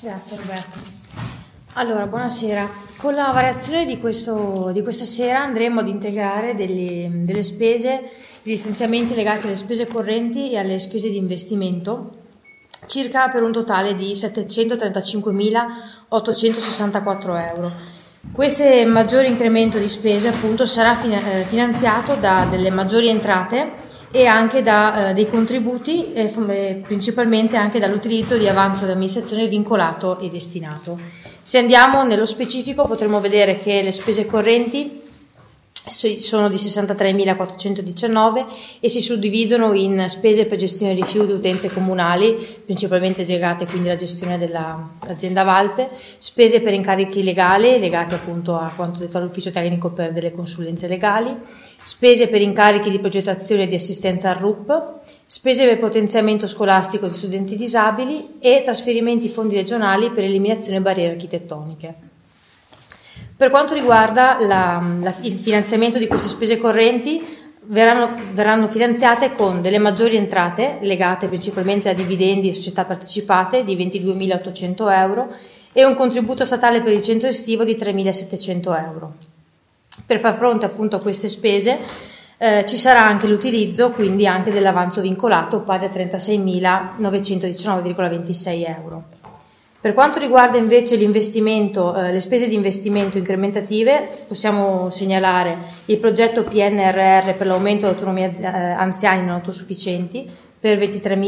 Grazie Roberto. Allora, buonasera. Con la variazione di questa sera andremo ad integrare delle spese, degli stanziamenti legati alle spese correnti e alle spese di investimento, circa per un totale di 735.864 euro. Questo maggiore incremento di spese appunto sarà finanziato da delle maggiori entrate e anche da dei contributi, principalmente anche dall'utilizzo di avanzo di amministrazione vincolato e destinato. Se andiamo nello specifico potremo vedere che le spese correnti sono di 63.419 e si suddividono in spese per gestione rifiuti e utenze comunali, principalmente legate quindi alla gestione dell'azienda Valpe, spese per incarichi legali legati appunto a quanto detto all'ufficio tecnico per delle consulenze legali, spese per incarichi di progettazione e di assistenza al RUP, spese per potenziamento scolastico di studenti disabili e trasferimenti fondi regionali per eliminazione barriere architettoniche. Per quanto riguarda il finanziamento di queste spese correnti, verranno finanziate con delle maggiori entrate legate principalmente a dividendi e società partecipate di 22.800 euro e un contributo statale per il centro estivo di 3.700 euro. Per far fronte appunto a queste spese ci sarà anche l'utilizzo quindi anche dell'avanzo vincolato pari a 36.919,26 euro. Per quanto riguarda invece l'investimento, le spese di investimento incrementative, possiamo segnalare il progetto PNRR per l'aumento dell'autonomia anziani non autosufficienti per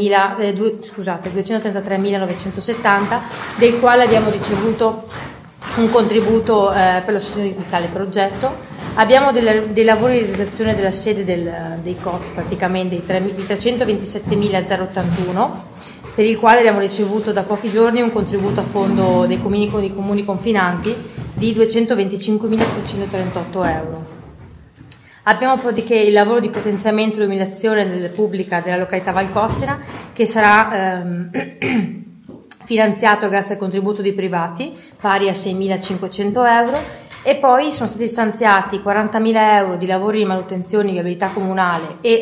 233.970, del quale abbiamo ricevuto un contributo per la sostegno di tale progetto. Abbiamo dei lavori di realizzazione della sede dei COT, praticamente di 327.081, per il quale abbiamo ricevuto da pochi giorni un contributo a fondo dei comuni confinanti di 225.338 euro. Abbiamo poi il lavoro di potenziamento e illuminazione pubblica della località Valcozzena, che sarà finanziato grazie al contributo di privati, pari a 6.500 euro, e poi sono stati stanziati 40.000 euro di lavori di manutenzione e viabilità comunale e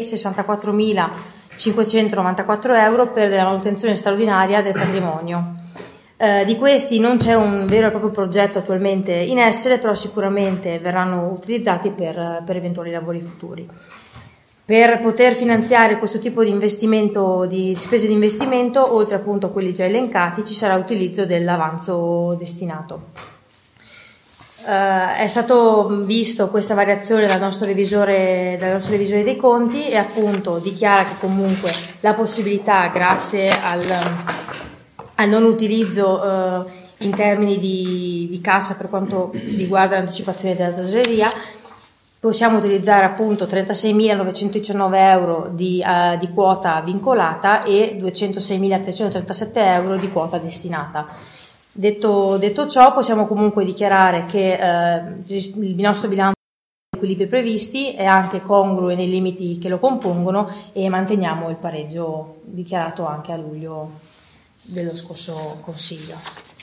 64.594 euro per della manutenzione straordinaria del patrimonio. Di questi non c'è un vero e proprio progetto attualmente in essere, però sicuramente verranno utilizzati per eventuali lavori futuri. Per poter finanziare questo tipo di investimento, di spese di investimento, oltre appunto a quelli già elencati, ci sarà utilizzo dell'avanzo destinato. È stato visto questa variazione dal nostro revisore dei conti e appunto dichiara che comunque la possibilità, grazie al non utilizzo in termini di cassa per quanto riguarda l'anticipazione della tesoreria, possiamo utilizzare appunto 36.919 euro di quota vincolata e 206.337 euro di quota destinata. Detto ciò, possiamo comunque dichiarare che il nostro bilancio ha equilibri previsti, è anche congruo nei limiti che lo compongono e manteniamo il pareggio dichiarato anche a luglio dello scorso Consiglio.